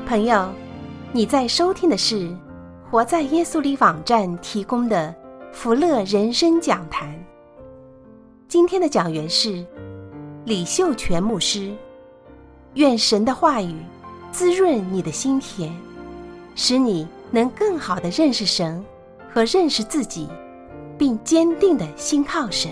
朋友，你在收听的是活在耶稣里网站提供的福乐人生讲坛。今天的讲员是李秀全牧师。愿神的话语滋润你的心田，使你能更好地认识神和认识自己，并坚定地信靠神。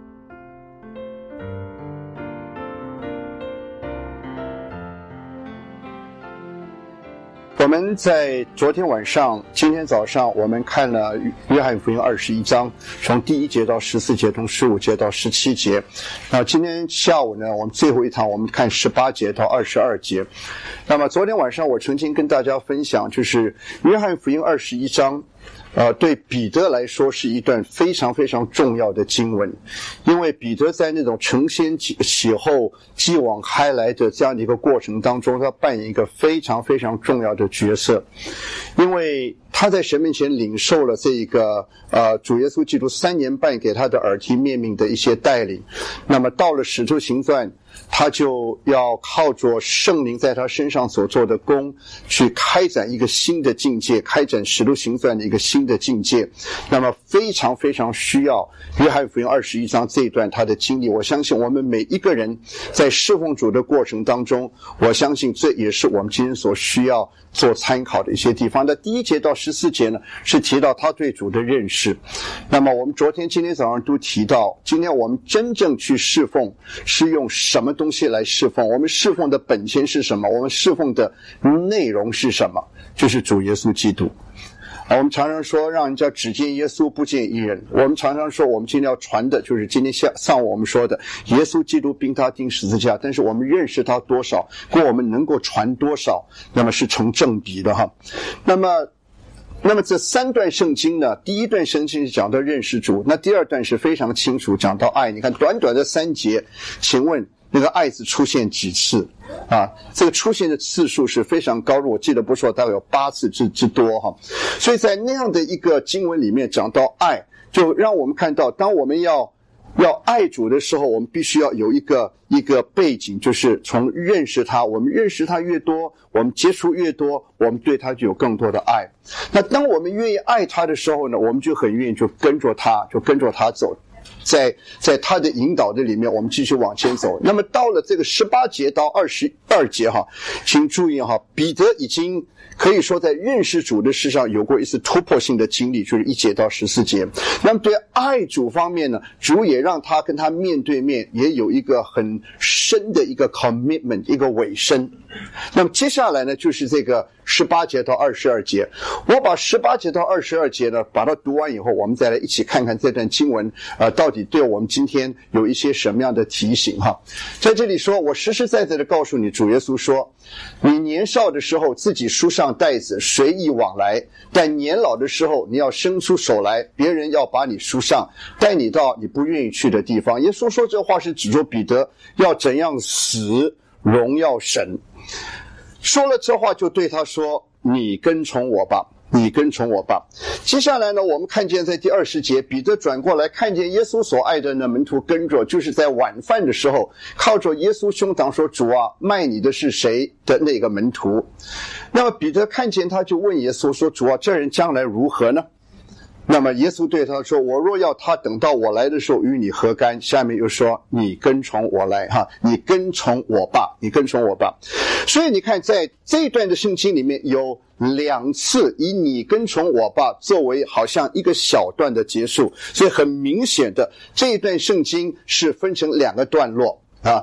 我们在昨天晚上、今天早上，我们看了约翰福音21章，从第1节到14节，从15节到17节。那今天下午呢，我们最后一堂，我们看18节到22节。那么昨天晚上我曾经跟大家分享，就是约翰福音21章对彼得来说是一段非常非常重要的经文，因为彼得在那种承先启后、继往开来的这样的一个过程当中，他扮演一个非常非常重要的角色，因为他在神面前领受了这个主耶稣基督3年半给他的耳提面命的一些带领。那么到了使徒行传，他就要靠着圣灵在他身上所做的功，去开展一个新的境界，开展使徒行传的一个新的境界。那么非常非常需要约翰福音21章这一段他的经历。我相信我们每一个人在侍奉主的过程当中，我相信这也是我们今天所需要做参考的一些地方。那第1节到14节呢，是提到他对主的认识。那么我们昨天、今天早上都提到，今天我们真正去侍奉是用什么东西来侍奉？我们侍奉的本钱是什么？我们侍奉的内容是什么？就是主耶稣基督。我们常常说让人家只见耶稣不见一人，我们常常说我们今天要传的就是今天上午我们说的耶稣基督并他钉十字架，但是我们认识他多少，跟我们能够传多少，那么是成正比的哈。那么这3段圣经呢，第一段圣经是讲到认识主，那第2段是非常清楚讲到爱。你看短短的3节，请问那个爱字出现几次啊？这个出现的次数是非常高的，我记得不错，大概有8次之多哈。所以在那样的一个经文里面讲到爱，就让我们看到，当我们要爱主的时候，我们必须要有一个背景，就是从认识他，我们认识他越多，我们接触越多，我们对他就有更多的爱。那当我们愿意爱他的时候呢，我们就很愿意就跟着他走，在他的引导的里面，我们继续往前走。那么到了这个18节到22节哈，请注意哈，彼得已经可以说在认识主的事上有过一次突破性的经历，就是1节到14节。那么对爱主方面呢，主也让他跟他面对面也有一个很深的一个 commitment， 一个委身。那么接下来呢，就是这个18节到22节。我把18节到22节呢把它读完以后，我们再来一起看看这段经文到底对我们今天有一些什么样的提醒哈。在这里说，我实实在在的告诉你，主耶稣说，你年少的时候自己束上带子，随意往来，但年老的时候你要伸出手来，别人要把你束上，带你到你不愿意去的地方。耶稣说这话是指着彼得要怎样死荣耀神。说了这话就对他说，你跟从我吧，你跟从我吧。接下来呢，我们看见在第20节，彼得转过来看见耶稣所爱的那门徒跟着，就是在晚饭的时候靠着耶稣胸膛说，主啊，卖你的是谁的那个门徒。那么彼得看见他就问耶稣说，主啊，这人将来如何呢？那么耶稣对他说，我若要他等到我来的时候与你何干？下面又说，你跟从我来哈，你跟从我吧，你跟从我吧。所以你看在这一段的圣经里面有2次以你跟从我吧作为好像一个小段的结束，所以很明显的这一段圣经是分成2个段落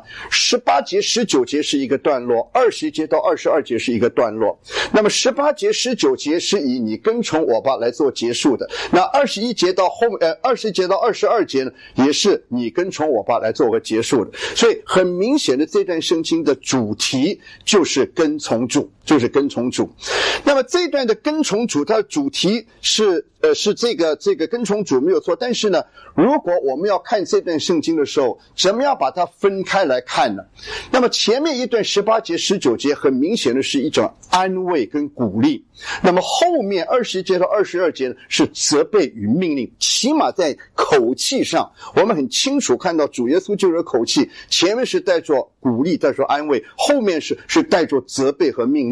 18节19节是一个段落，20节到22节是一个段落。那么18节19节是以你跟从我吧来做结束的，那20节到22节呢，也是你跟从我吧来做个结束的。所以很明显的这段圣经的主题就是跟从主，就是跟从主。那么这一段的跟从主，它的主题是这个跟从主没有错，但是呢，如果我们要看这段圣经的时候，怎么样把它分开来看呢？那么前面一段18节19节很明显的是一种安慰跟鼓励，那么后面20节到22节呢是责备与命令，起码在口气上我们很清楚看到主耶稣就是口气，前面是带着鼓励带着安慰，后面是带着责备和命令。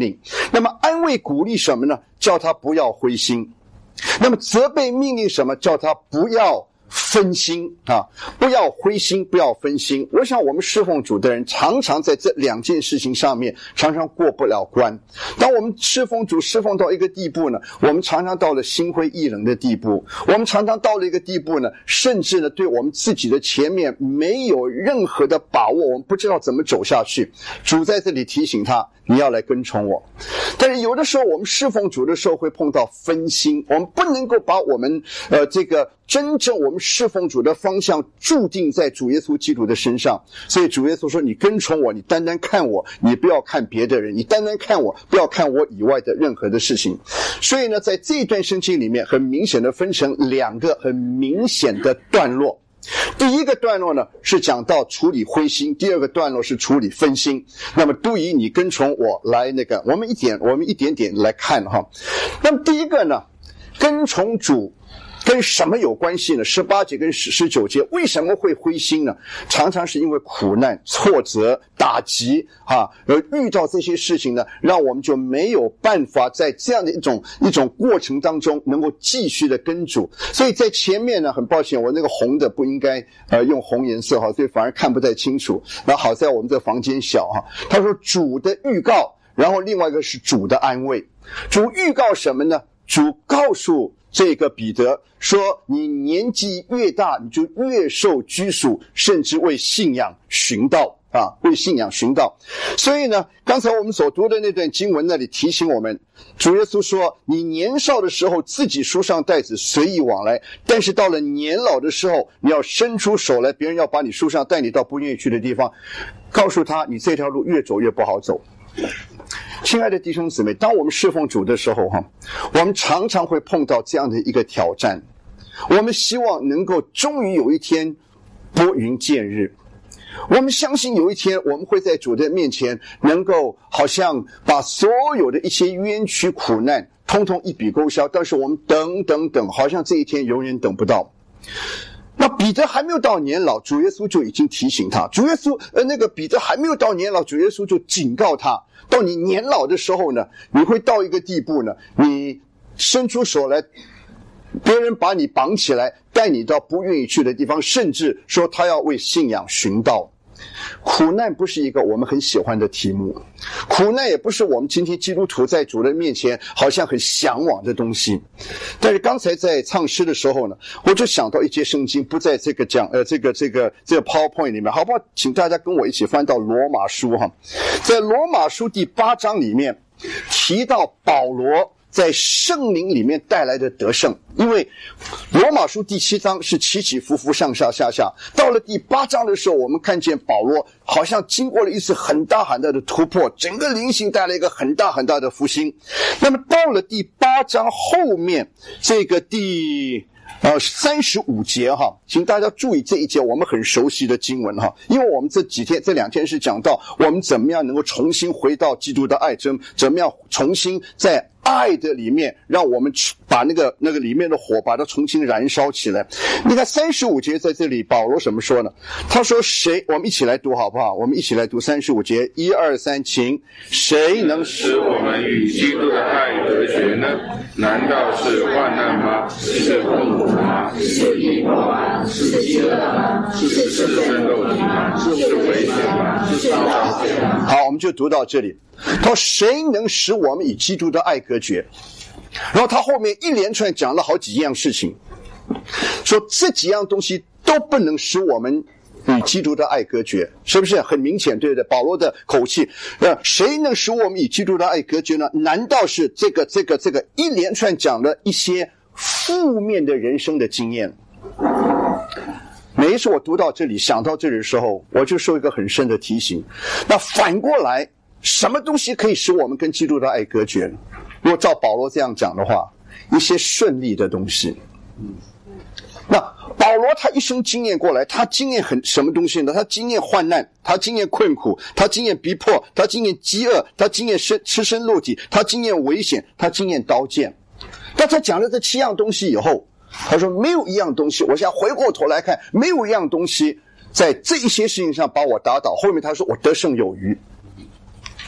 令。那么安慰鼓励什么呢？叫他不要灰心。那么责备命令什么？叫他不要分心啊，不要灰心，不要分心。我想我们侍奉主的人常常在这两件事情上面常常过不了关。当我们侍奉主侍奉到一个地步呢，我们常常到了心灰意冷的地步，我们常常到了一个地步呢，甚至呢对我们自己的前面没有任何的把握，我们不知道怎么走下去。主在这里提醒他，你要来跟从我。但是有的时候我们侍奉主的时候会碰到分心，我们不能够把我们这个真正我们侍奉主的方向注定在主耶稣基督的身上。所以主耶稣说，你跟从我，你单单看我，你不要看别的人，你单单看我，不要看我以外的任何的事情。所以呢，在这一段圣经里面很明显的分成两个很明显的段落。第一个段落呢是讲到处理灰心，第二个段落是处理分心。那么都以你跟从我来我们一点点来看哈。那么第一个呢，跟从主跟什么有关系呢？18节跟19节为什么会灰心呢？常常是因为苦难、挫折、打击而遇到这些事情呢，让我们就没有办法在这样的一种过程当中能够继续的跟主。所以在前面呢，很抱歉，我那个红的不应该用红颜色所以反而看不太清楚。那好在我们这房间小他说主的预告，然后另外一个是主的安慰。主预告什么呢？主告诉这个彼得说，你年纪越大，你就越受拘束，甚至为信仰寻道为信仰寻道。所以呢，刚才我们所读的那段经文那里提醒我们，主耶稣说，你年少的时候自己书上带子随意往来，但是到了年老的时候，你要伸出手来，别人要把你书上带你到不愿意去的地方，告诉他你这条路越走越不好走。亲爱的弟兄姊妹，当我们侍奉主的时候我们常常会碰到这样的一个挑战。我们希望能够终于有一天拨云见日，我们相信有一天我们会在主的面前能够好像把所有的一些冤屈苦难通通一笔勾销，但是我们等，好像这一天永远等不到。那彼得还没有到年老，主耶稣就已经提醒他。彼得还没有到年老，主耶稣就警告他，到你年老的时候呢，你会到一个地步呢，你伸出手来，别人把你绑起来，带你到不愿意去的地方，甚至说他要为信仰寻道。苦难不是一个我们很喜欢的题目，苦难也不是我们今天基督徒在主的面前好像很向往的东西。但是刚才在唱诗的时候呢，我就想到一节圣经，不在这个PowerPoint 里面，好不好？请大家跟我一起翻到罗马书在罗马书第8章里面提到保罗在圣灵里面带来的得胜。因为罗马书第7章是起起伏伏上下下下，到了第8章的时候，我们看见保罗好像经过了一次很大的突破，整个灵性带来一个很大的复兴。那么到了第8章后面这个第35节请大家注意这一节我们很熟悉的经文因为我们这2天是讲到我们怎么样能够重新回到基督的爱中，怎么样重新在爱的里面让我们把那个里面的火把它重新燃烧起来。你看35节在这里保罗什么说呢？他说我们一起来读好不好？我们一起来读35节，1、2、3，请。谁能使我们与基督的爱隔绝呢？难道是患难吗？是痛苦吗？是逼迫吗？是饥饿吗？是赤身肉体吗？是危险吗？是遭害吗？ 好，我们就读到这里。他说谁能使我们与基督的爱隔绝？然后他后面一连串讲了好几样事情，说这几样东西都不能使我们与基督的爱隔绝，是不是很明显？对不对？保罗的口气，谁能使我们与基督的爱隔绝呢？难道是这个一连串讲了一些负面的人生的经验？每一次我读到这里，想到这里的时候，我就受一个很深的提醒。那反过来，什么东西可以使我们跟基督的爱隔绝呢？如果照保罗这样讲的话，一些顺利的东西。那保罗他一生经验过来，他经验什么东西呢？他经验患难，他经验困苦，他经验逼迫，他经验饥饿，他经验赤身露体，他经验危险，他经验刀剑。但他讲了这7样东西以后，他说没有一样东西，我现在回过头来看，没有一样东西在这一些事情上把我打倒。后面他说我得胜有余。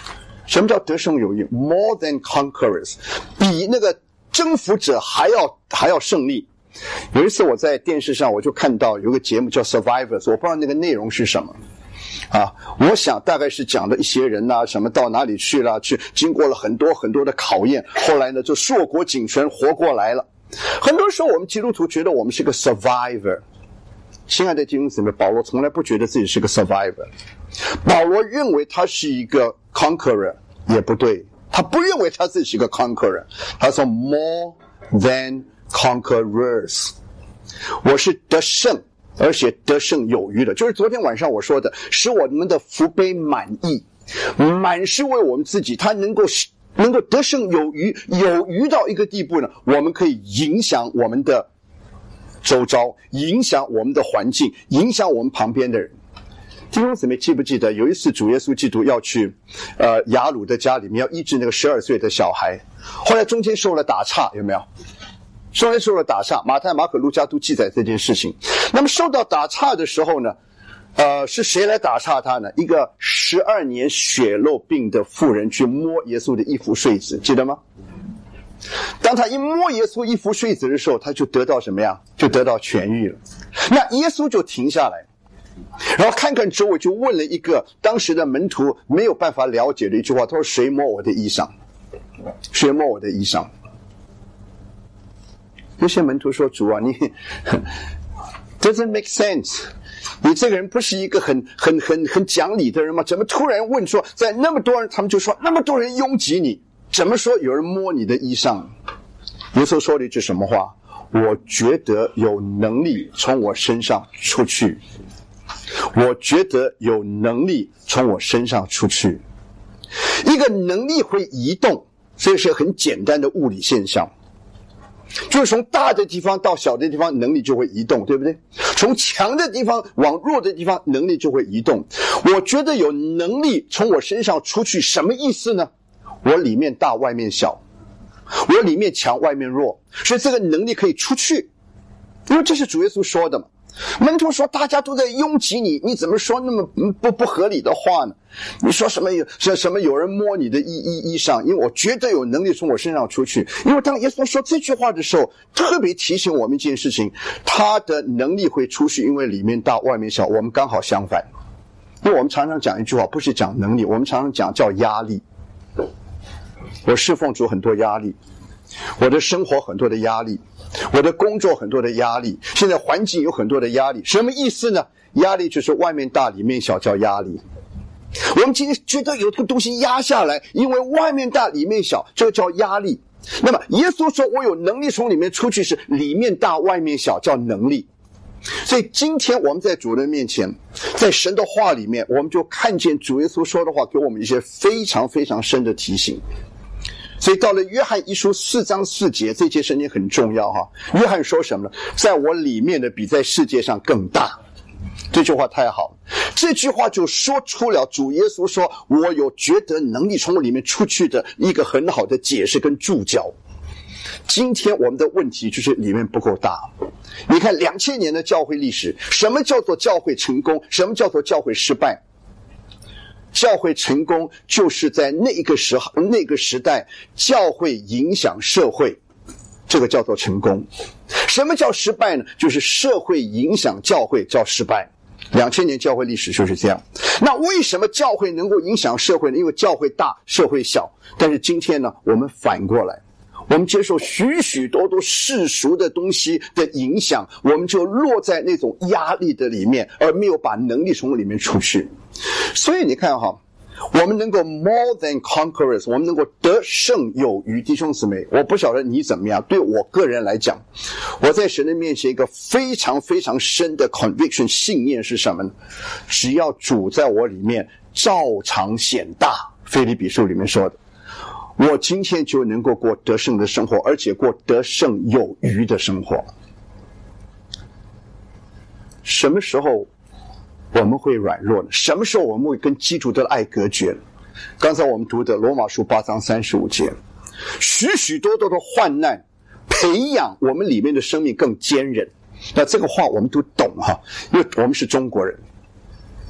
什么叫得胜有余 ？More than conquerors， 比那个征服者还要胜利。有一次我在电视上我就看到有个节目叫 Survivors， 我不知道那个内容是什么啊，我想大概是讲的一些人啊，什么到哪里去了，去经过了很多很多的考验，后来呢就硕果仅存活过来了。很多时候我们基督徒觉得我们是个 survivor， 亲爱的弟兄姊妹，保罗从来不觉得自己是个 survivor， 保罗认为他是一个 conqueror， 也不对，他不认为他自己是一个 conqueror， 他说 more than conquerors， 我是得胜，而且得胜有余的，就是昨天晚上我说的，使我们的福杯满溢，满是为我们自己，他能够得胜有余，有余到一个地步呢，我们可以影响我们的周遭，影响我们的环境，影响我们旁边的人。弟兄姊妹记不记得有一次主耶稣基督要去雅鲁的家里面要医治那个12岁的小孩，后来中间受了打岔，有没有？中间受了打岔，马太、马可、路加都记载这件事情。那么受到打岔的时候呢，是谁来打岔他呢？一个12年血漏病的妇人去摸耶稣的衣服穗子，记得吗？当他一摸耶稣衣服穗子的时候，他就得到什么样？就得到痊愈了。那耶稣就停下来，然后看看周围，就问了一个当时的门徒没有办法了解的一句话，他说：谁摸我的衣裳？谁摸我的衣裳？有些门徒说：主啊，你doesn't make sense， 你这个人不是一个很讲理的人吗？怎么突然问说，在那么多人，他们就说那么多人拥挤你，怎么说有人摸你的衣裳？耶稣说了一句什么话？我觉得有能力从我身上出去，我觉得有能力从我身上出去。一个能力会移动，这是很简单的物理现象，就是从大的地方到小的地方，能力就会移动，对不对？从强的地方往弱的地方，能力就会移动。我觉得有能力从我身上出去，什么意思呢？我里面大外面小，我里面强外面弱，所以这个能力可以出去，因为这是主耶稣说的嘛。门徒说大家都在拥挤你，你怎么说那么不合理的话呢？你说什么有人摸你的衣裳，因为我觉得有能力从我身上出去。因为当耶稣说这句话的时候，特别提醒我们一件事情，他的能力会出去，因为里面大外面小。我们刚好相反，因为我们常常讲一句话，不是讲能力，我们常常讲叫压力。我侍奉主很多压力，我的生活很多的压力，我的工作很多的压力，现在环境有很多的压力。什么意思呢？压力就是外面大里面小，叫压力。我们今天觉得有个东西压下来，因为外面大里面小，这个叫压力。那么耶稣说我有能力从里面出去，是里面大外面小，叫能力。所以今天我们在主人面前，在神的话里面，我们就看见主耶稣说的话给我们一些非常非常深的提醒。所以到了约翰一书4章4节，这节圣经很重要哈。约翰说什么呢？在我里面的比在世界上更大。这句话太好了，这句话就说出了主耶稣说我有觉得能力从我里面出去的一个很好的解释跟注脚。今天我们的问题就是里面不够大。你看2000年的教会历史，什么叫做教会成功？什么叫做教会失败？教会成功就是在那个时代，教会影响社会，这个叫做成功。什么叫失败呢？就是社会影响教会叫失败。2000年教会历史就是这样。那为什么教会能够影响社会呢？因为教会大，社会小。但是今天呢，我们反过来，我们接受许许多多世俗的东西的影响，我们就落在那种压力的里面，而没有把能力从里面出去。所以你看哈，我们能够 more than conquerors， 我们能够得胜有余。弟兄姊妹，我不晓得你怎么样，对我个人来讲，我在神的面前一个非常非常深的 conviction 信念是什么呢？只要主在我里面照常显大，腓立比书里面说的，我今天就能够过得胜的生活，而且过得胜有余的生活。什么时候我们会软弱呢？什么时候我们会跟基督的爱隔绝呢？刚才我们读的罗马书8章35节，许许多多的患难培养我们里面的生命更坚韧。那这个话我们都懂哈，因为我们是中国人，我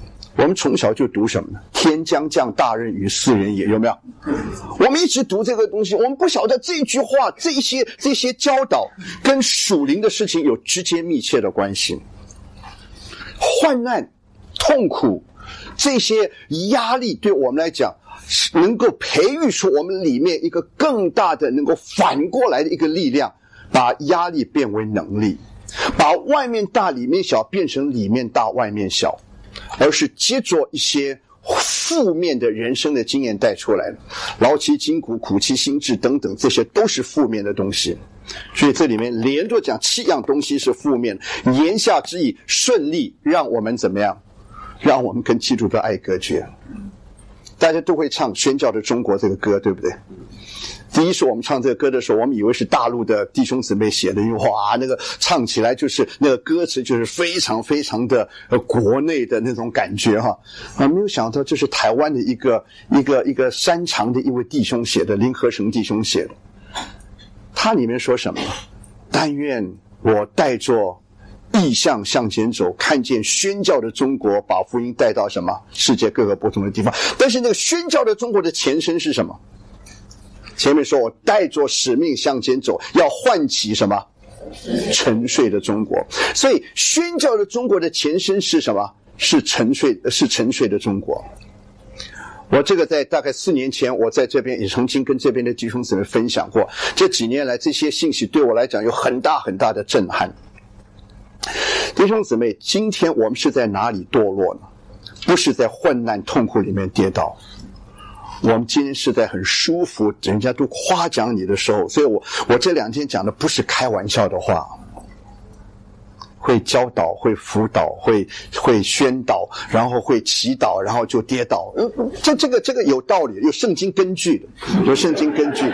们从小就读什么呢？天将降大任于斯人也，有没有？我们一直读这个东西，我们不晓得这句话这些教导跟属灵的事情有直接密切的关系。患难痛苦这些压力对我们来讲能够培育出我们里面一个更大的能够反过来的一个力量，把压力变为能力，把外面大里面小变成里面大外面小，而是接着一些负面的人生的经验带出来的，劳其筋骨，苦其心志等等，这些都是负面的东西。所以这里面连着讲7样东西是负面，言下之意顺利让我们怎么样？让我们跟基督的爱隔绝。大家都会唱《宣教的中国》这个歌，对不对？第一是我们唱这个歌的时候，我们以为是大陆的弟兄姊妹写的，因为哇，那个唱起来就是那个歌词就是非常非常的国内的那种感觉哈。没有想到这是台湾的一个山长的一位弟兄写的，林和成弟兄写的。他里面说什么？但愿我带着意向向前走，看见宣教的中国把福音带到什么世界各个不同的地方。但是那个宣教的中国的前身是什么？前面说我带着使命向前走，要唤起什么？沉睡的中国。所以宣教的中国的前身是什么？是沉睡的中国。我这个在大概4年前，我在这边也曾经跟这边的弟兄姊妹分享过，这几年来这些信息对我来讲有很大很大的震撼。弟兄姊妹，今天我们是在哪里堕落呢？不是在患难痛苦里面跌倒，我们今天是在很舒服，人家都夸奖你的时候。所以我这2天讲的不是开玩笑的话，会教导，会辅导，会宣导，然后会祈祷，然后就跌倒。这个有道理，有圣经根据的，有圣经根据。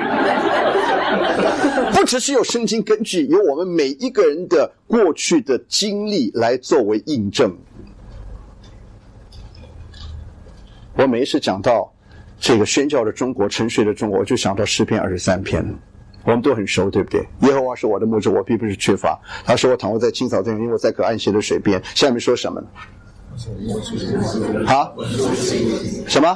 不只是有圣经根据，有我们每一个人的过去的经历来作为印证。我每一次讲到这个宣教的中国，沉睡的中国，我就想到诗篇23篇。我们都很熟，对不对？耶和华是我的牧者，我必不是缺乏。他说我躺卧在青草地，因为我在可安歇的水边。下面说什么呢？什么？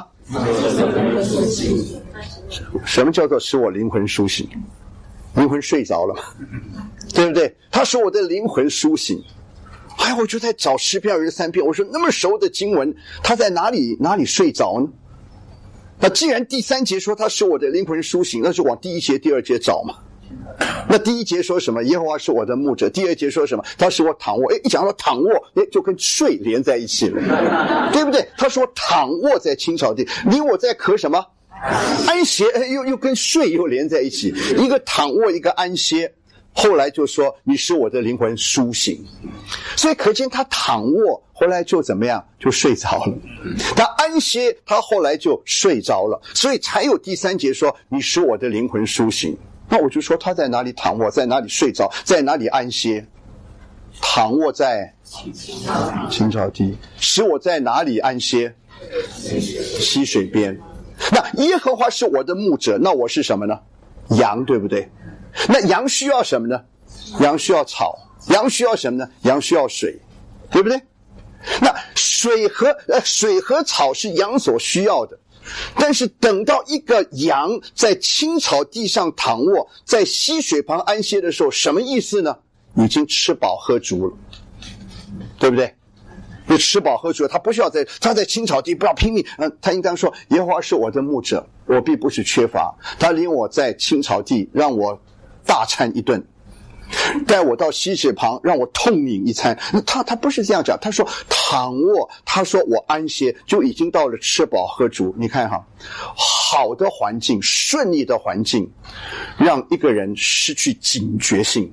什么叫做使我灵魂苏醒？灵魂睡着了，对不对？他说我的灵魂苏醒。哎，我就在找诗篇23篇，我说那么熟的经文，他在哪里睡着呢？那既然第3节说他使我的灵魂苏醒，那就往第1节第2节找嘛。那第1节说什么？耶和华是我的牧者。第2节说什么？他使我躺卧。一讲到躺卧，就跟睡连在一起了，对不对？他说躺卧在青草地，你我在可什么安歇，又跟睡又连在一起，一个躺卧，一个安歇。后来就说你使我的灵魂苏醒，所以可见他躺卧后来就怎么样，就睡着了。他安歇，他后来就睡着了，所以才有第3节说你使我的灵魂苏醒。那我就说他在哪里躺卧，在哪里睡着，在哪里安歇？躺卧在青草地，使我在哪里安歇？溪水边。那耶和华是我的牧者，那我是什么呢？羊，对不对？那羊需要什么呢？羊需要草。羊需要什么呢？羊需要水，对不对？那水和草是羊所需要的，但是等到一个羊在青草地上躺卧，在溪水旁安歇的时候，什么意思呢？已经吃饱喝足了，对不对？就吃饱喝足了，他不需要他在青草地不要拼命。他应当说耶和华是我的牧者，我必不是缺乏。他领我在青草地，让我大餐一顿，带我到溪水旁，让我痛饮一餐。他不是这样讲，他说躺卧，他说我安歇，就已经到了吃饱喝足。你看哈，好的环境，顺利的环境，让一个人失去警觉性。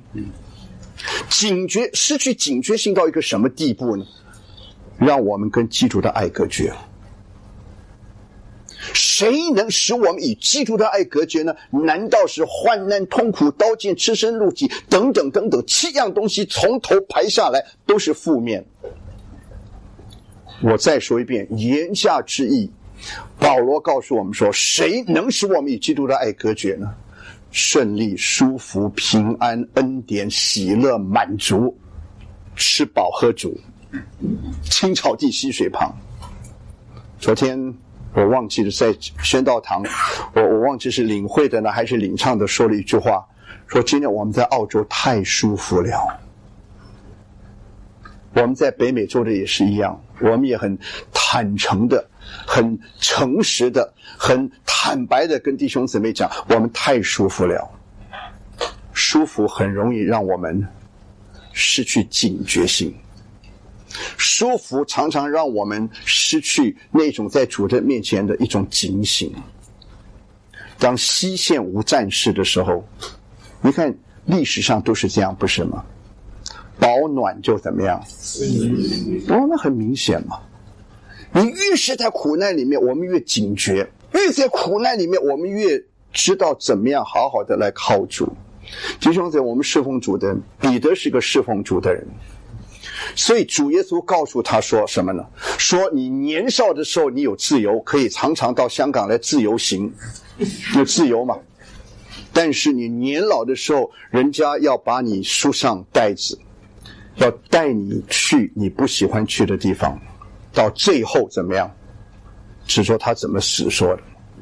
失去警觉性到一个什么地步呢？让我们跟基督的爱隔绝。谁能使我们与基督的爱隔绝呢？难道是患难痛苦、刀剑、赤身露体等等等等7样东西从头排下来都是负面。我再说一遍，言下之意，保罗告诉我们说，谁能使我们与基督的爱隔绝呢？顺利、舒服、平安、恩典、喜乐、满足，吃饱喝足，青草地溪水旁。 昨天我忘记了在宣道堂，我忘记是领会的呢还是领唱的说了一句话，说今天我们在澳洲太舒服了。我们在北美洲的也是一样，我们也很坦诚的、很诚实的、很坦白的跟弟兄姊妹讲，我们太舒服了。舒服很容易让我们失去警觉性，舒服常常让我们失去那种在主的面前的一种警醒。当西线无战事的时候，你看历史上都是这样，不是吗？保暖就怎么样？我们很明显嘛。你越是在苦难里面，我们越警觉；越在苦难里面，我们越知道怎么样好好的来靠主。弟兄姊妹，我们侍奉主的人，彼得是个侍奉主的人，所以主耶稣告诉他说什么呢？说你年少的时候你有自由，可以常常到香港来自由行，有自由嘛。但是你年老的时候，人家要把你束上带子，要带你去你不喜欢去的地方，到最后怎么样？只说他怎么死说的。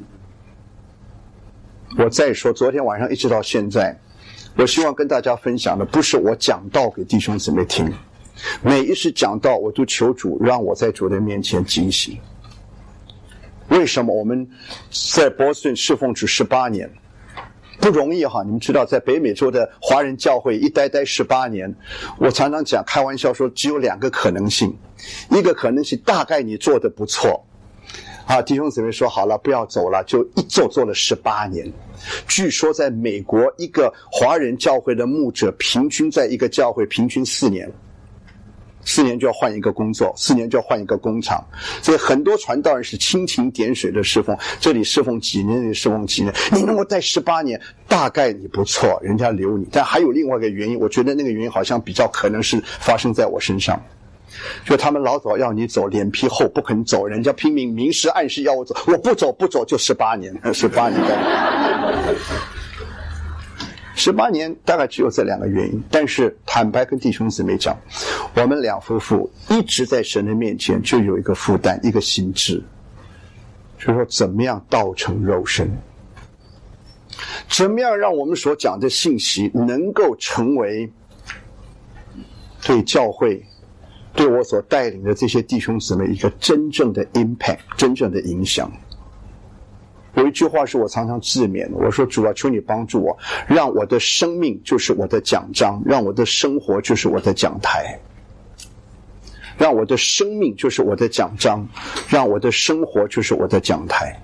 我再说，昨天晚上一直到现在，我希望跟大家分享的不是我讲道给弟兄姊妹听，每一次讲道我都求主让我在主的面前警醒。为什么我们在波士顿侍奉主18年不容易哈？你们知道在北美洲的华人教会一待18年，我常常讲开玩笑说只有2个可能性，一个可能性大概你做得不错啊，弟兄姊妹说好了不要走了，就一做了18年。据说在美国一个华人教会的牧者平均在一个教会平均4年，4年就要换一个工作，4年就要换一个工厂，所以很多传道人是蜻蜓点水的侍奉，这里侍奉几年，那里侍奉几年，你能够待18年，大概你不错，人家留你。但还有另外一个原因，我觉得那个原因好像比较可能是发生在我身上，就他们老早要你走，脸皮厚不肯走，人家拼命明示暗示要我走，我不走就18年，18年18年大概只有这2个原因。但是坦白跟弟兄姊妹讲，我们2夫妇一直在神的面前就有一个负担，一个心志，就是说怎么样道成肉身，怎么样让我们所讲的信息能够成为对教会对我所带领的这些弟兄姊妹一个真正的 impact， 真正的影响。有一句话是我常常自勉，我说主啊，求你帮助我，让我的生命就是我的讲章，让我的生活就是我的讲台，让我的生命就是我的讲章，让我的生活就是我的讲台。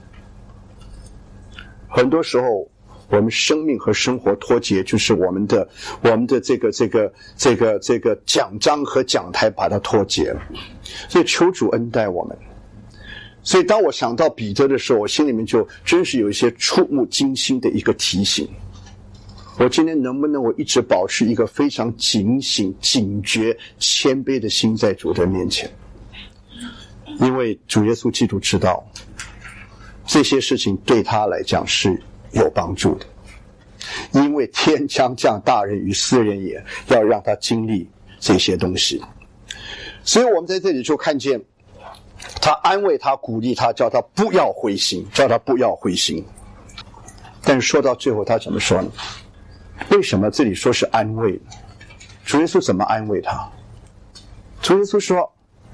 很多时候我们生命和生活脱节，就是我们的这个讲章和讲台把它脱节了。所以求主恩待我们。所以当我想到彼得的时候，我心里面就真是有一些触目惊心的一个提醒。我今天能不能我一直保持一个非常警醒、警觉、谦卑的心在主的面前？因为主耶稣基督知道这些事情对他来讲是有帮助的，因为天将降大任于斯人也，要让他经历这些东西。所以我们在这里就看见他安慰他，鼓励他，叫他不要灰心，叫他不要灰心。但是说到最后他怎么说呢？为什么这里说是安慰呢？主耶稣怎么安慰他？主耶稣说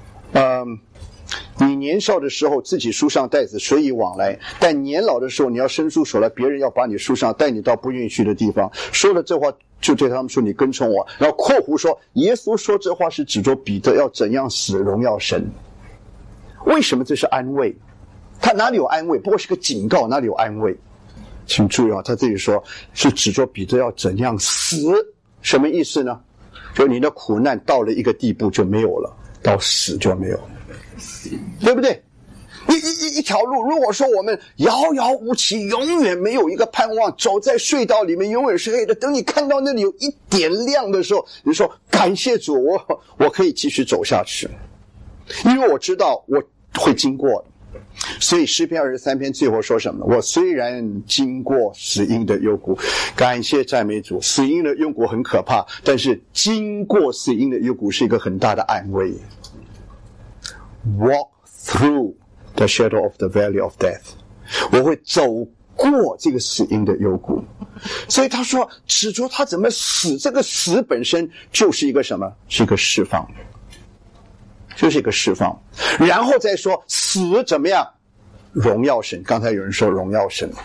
你年少的时候自己束上带子随意往来，但年老的时候你要伸出手来，别人要把你束上，带你到不允许的地方。说了这话就对他们说，你跟从我。然后括弧说，耶稣说这话是指着彼得要怎样死荣耀神。为什么这是安慰？他哪里有安慰？不过是个警告，哪里有安慰？请注意啊，他这里说是指着彼得要怎样死，什么意思呢？就你的苦难到了一个地步就没有了，到死就没有了，对不对？一条路，如果说我们遥遥无期，永远没有一个盼望，走在隧道里面永远是黑的，等你看到那里有一点亮的时候，你说感谢主，我可以继续走下去，因为我知道我会经过的。所以诗篇23篇最后说什么？我虽然经过死荫的幽谷，感谢赞美主。死荫的幽谷很可怕，但是经过死荫的幽谷是一个很大的安慰。Walk through the shadow of the valley of death， 我会走过这个死荫的幽谷。所以他说指着他怎么死，这个死本身就是一个什么？是一个释放，就是一个释放。然后再说死怎么样？荣耀神。刚才有人说荣耀神。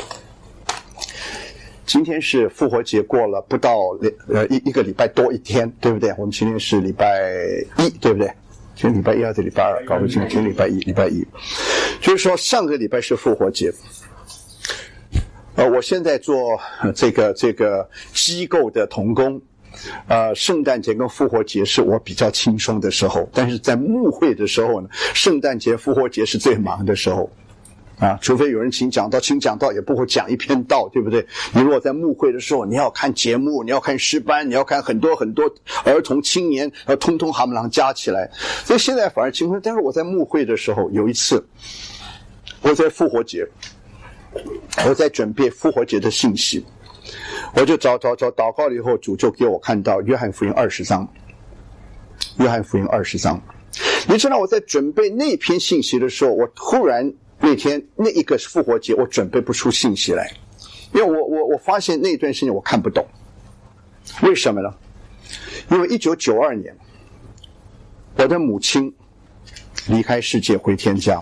今天是复活节，过了不到一个礼拜多一天，对不对？我们今天是礼拜一，对不对？今天礼拜一还是礼拜二？搞不清。今天礼拜一，礼拜一。就是说上个礼拜是复活节。我现在做这个机构的同工，圣诞节跟复活节是我比较轻松的时候，但是在牧会的时候呢，圣诞节、复活节是最忙的时候。除非有人请讲道也不会讲一篇道，对不对？你如果在牧会的时候，你要看节目，你要看诗班，你要看很多很多儿童青年，通通哈姆朗加起来，所以现在反而轻松。但是我在牧会的时候，有一次我在复活节，我在准备复活节的信息，我就找祷告了以后，主就给我看到约翰福音20章。约翰福音20章，你知道我在准备那篇信息的时候，我突然那天那一个复活节我准备不出信息来，因为我发现那段时间我看不懂。为什么呢？因为1992年我的母亲离开世界回天家。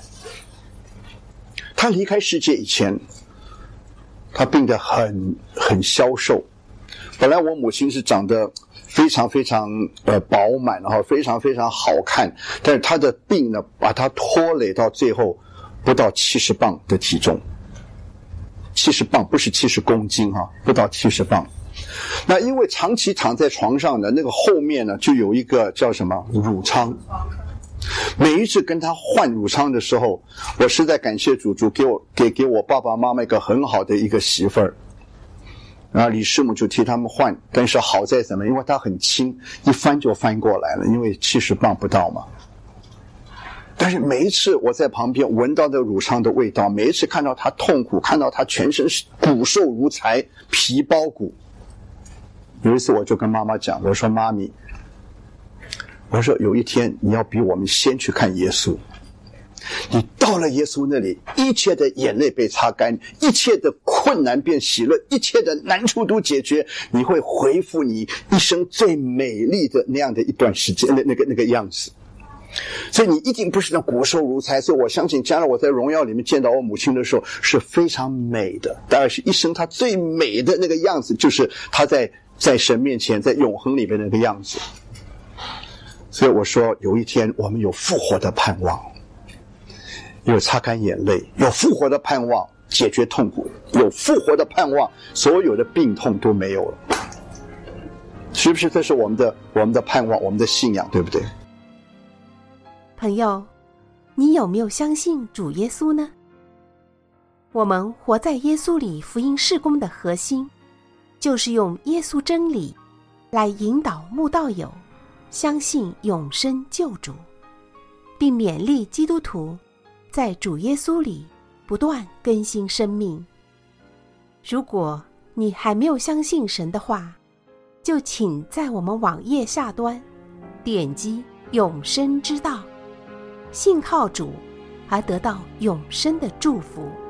她离开世界以前，她病得很消瘦。本来我母亲是长得非常非常饱满，然后非常非常好看，但是她的病呢，把她拖累到最后不到70磅的体重。70磅不是70公斤哈，不到70磅。那因为长期躺在床上的那个后面呢，就有一个叫什么乳疮。每一次跟他换乳疮的时候，我实在感谢主给我爸爸妈妈一个很好的一个媳妇儿。然后李师母就替他们换，但是好在什么？因为他很轻，一翻就翻过来了，因为70磅不到嘛。但是每一次我在旁边闻到那乳疮的味道，每一次看到他痛苦，看到他全身骨瘦如柴，皮包骨。有一次我就跟妈妈讲，我说妈咪，我说有一天你要比我们先去看耶稣，你到了耶稣那里，一切的眼泪被擦干，一切的困难变喜乐，一切的难处都解决，你会恢复你一生最美丽的那样的一段时间，那个样子。所以你一定不是那骨瘦如柴，所以我相信将来我在荣耀里面见到我母亲的时候是非常美的，当然是一生她最美的那个样子，就是她在神面前在永恒里面的那个样子。所以我说有一天我们有复活的盼望，有擦干眼泪，有复活的盼望解决痛苦，有复活的盼望所有的病痛都没有了。是不是这是我们的盼望，我们的信仰，对不对？ 朋友，你有没有相信主耶稣呢？我们活在耶稣里福音事工的核心，就是用耶稣真理来引导慕道友相信永生救主，并勉励基督徒在主耶稣里不断更新生命。如果你还没有相信神的话，就请在我们网页下端点击永生之道，信靠主而得到永生的祝福。